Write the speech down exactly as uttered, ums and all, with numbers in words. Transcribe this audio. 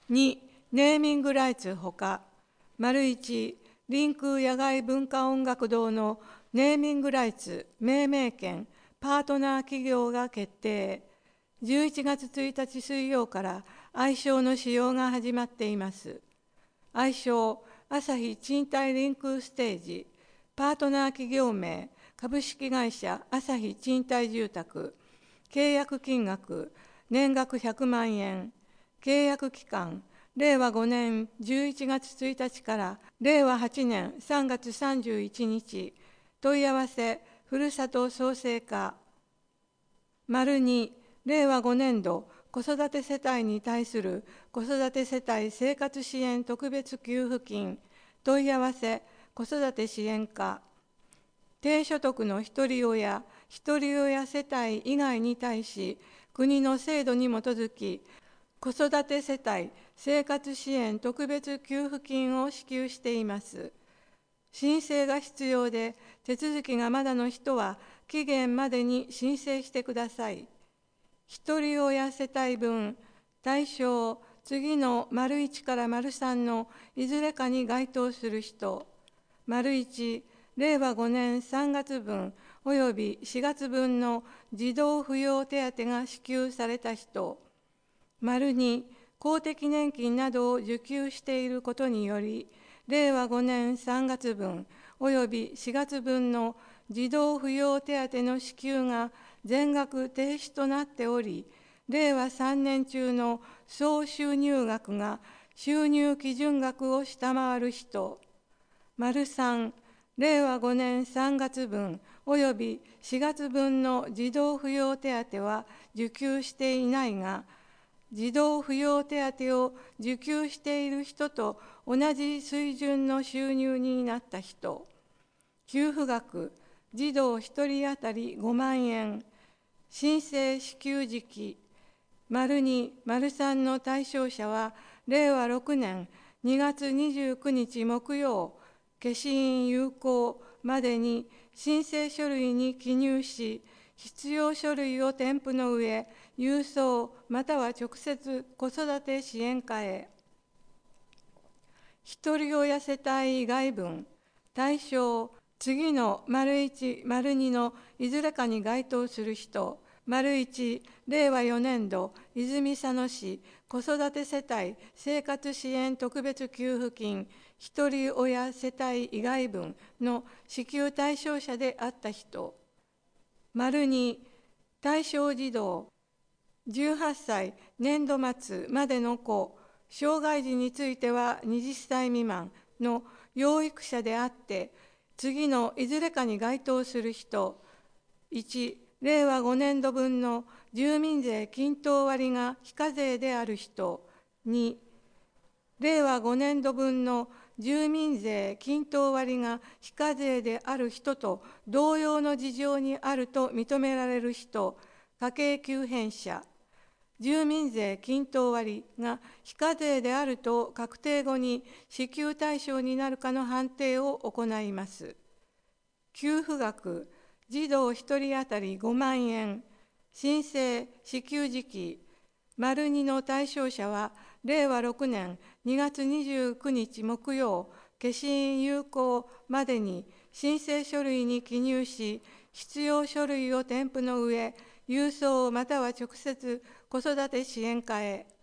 に、ネーミングライツほか、丸いち、臨空野外文化音楽堂のネーミングライツ命名権パートナー企業が決定。じゅういちがつついたち水曜から愛称の使用が始まっています。愛称、朝日賃貸臨空ステージ、パートナー企業名、株式会社朝日賃貸住宅、契約金額、年額ひゃくまんえん、契約期間、れいわごねんじゅういちがつついたちかられいわはちねんさんがつさんじゅういちにち、問い合わせ、ふるさと創生課。丸に、れいわごねんど子育て世帯に対する子育て世帯生活支援特別給付金、問い合わせ、子育て支援課。低所得のひとり親、ひとり親世帯以外に対し、国の制度に基づき、子育て世帯生活支援特別給付金を支給しています。申請が必要で、手続きがまだの人は、期限までに申請してください。ひとり親世帯分、対象、次の丸いちから丸さんのいずれかに該当する人、丸いち、れいわごねんさんがつぶんおよびしがつぶんの児童扶養手当が支給された人、丸に、公的年金などを受給していることにより、れいわごねんさんがつぶんおよびしがつぶんの児童扶養手当の支給が全額停止となっており、れいわさんねん中の総収入額が収入基準額を下回る人、丸さん、れいわごねんさんがつぶんおよびしがつぶんの児童扶養手当は受給していないが、児童扶養手当を受給している人と同じ水準の収入になった人、給付額、児童ひとり当たりごまんえん、申請支給時期、丸に、丸さんの対象者は、れいわろくねんにがつにじゅうくにち木曜、消印有効までに申請書類に記入し、必要書類を添付の上、郵送または直接子育て支援課へ。ひとり親世帯以外分、対象、次の丸いち、丸にのいずれかに該当する人、丸いち、れいわよねんど泉佐野市子育て世帯生活支援特別給付金ひとり親世帯以外分の支給対象者であった人、丸に、対象児童、じゅうはっさい年度末までの子、障害児についてははたち未満の養育者であって、次のいずれかに該当する人、いち、れいわごねんどぶんの住民税均等割が非課税である人、に、れいわごねんどぶんの住民税均等割が非課税である人と同様の事情にあると認められる人、家計急変者、住民税均等割が非課税であると確定後に支給対象になるかの判定を行います。給付額、児童ひとり当たりごまんえん、申請支給時期、丸にの対象者は、れいわろくねんにがつにじゅうくにち木曜、消印有効までに申請書類に記入し、必要書類を添付の上、郵送または直接子育て支援課へ。